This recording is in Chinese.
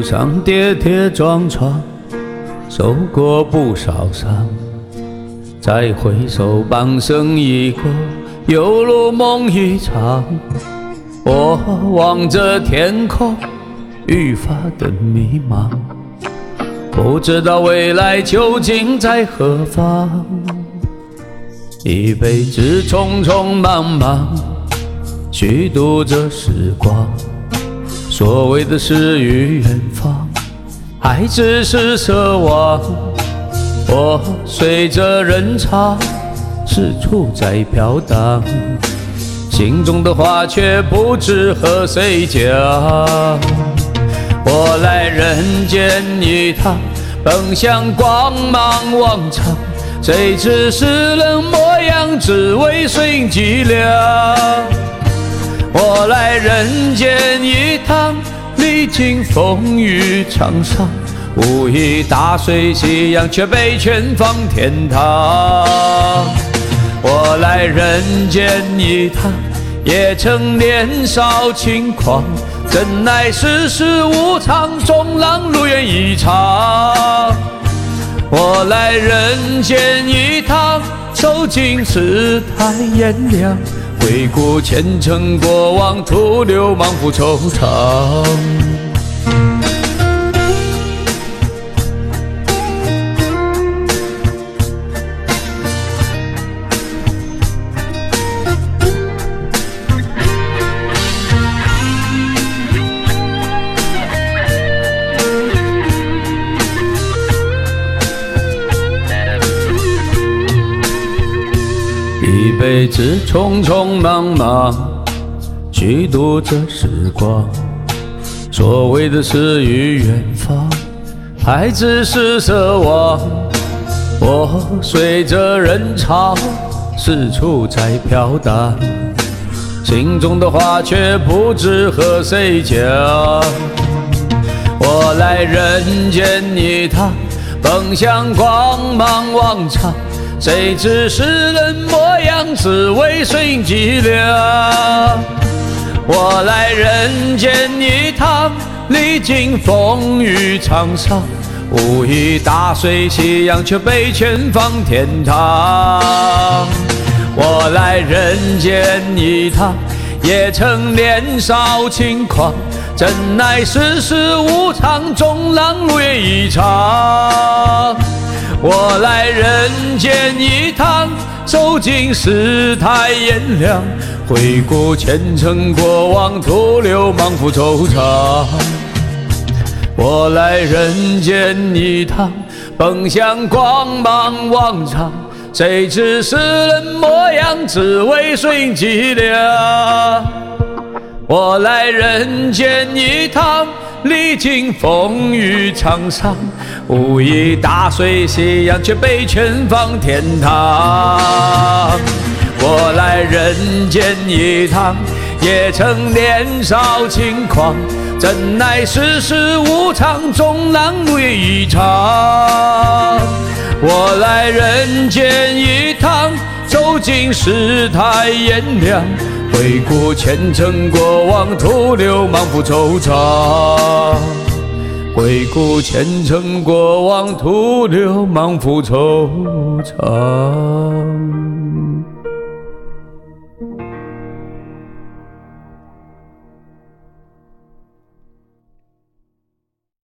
上跌跌撞撞，受过不少伤。再回首，半生已过，又如梦一场。我望着天空，愈发的迷茫，不知道未来究竟在何方。一辈子匆匆忙忙，虚度着时光。所谓的诗与远方，还只是奢望。我随着人潮，四处在飘荡，心中的话却不知和谁讲。我来人间一趟，奔向光芒万丈，谁知世人模样，只为寻寂寥。我来人间一趟，历经风雨沧桑，无意打碎夕阳，却被全放天堂。我来人间一趟，也曾年少轻狂，真奈世事无常，终让如愿以偿。我来人间一趟，走进世态炎凉，回顾前尘过往，徒留满腹惆怅。一辈子匆匆忙忙，虚度着时光。所谓的诗与远方，还只是奢望。我随着人潮，四处在飘荡，心中的话却不知和谁讲。我来人间一趟，奔向光芒万丈，谁知世人模样，只为寻寂寥。我来人间一趟，历经风雨沧桑，无意打碎夕阳，却被全放天堂。我来人间一趟，也曾年少轻狂，真奈世事无常，终让如愿以偿。我来人间一趟，走进世态炎凉，回顾前尘过往，徒留满腹惆怅。我来人间一趟，奔向光芒万丈，谁知世人模样，只为寻寂寥。我来人间一趟，历经风雨沧桑，无意打碎夕阳，却被全放天堂。我来人间一趟，也曾年少轻狂，真奈世事无常，终让如愿以偿。我来人间一趟，走进世态炎凉，回顾前尘过往，徒留满腹惆怅。回顾前尘过往，徒留满腹惆怅。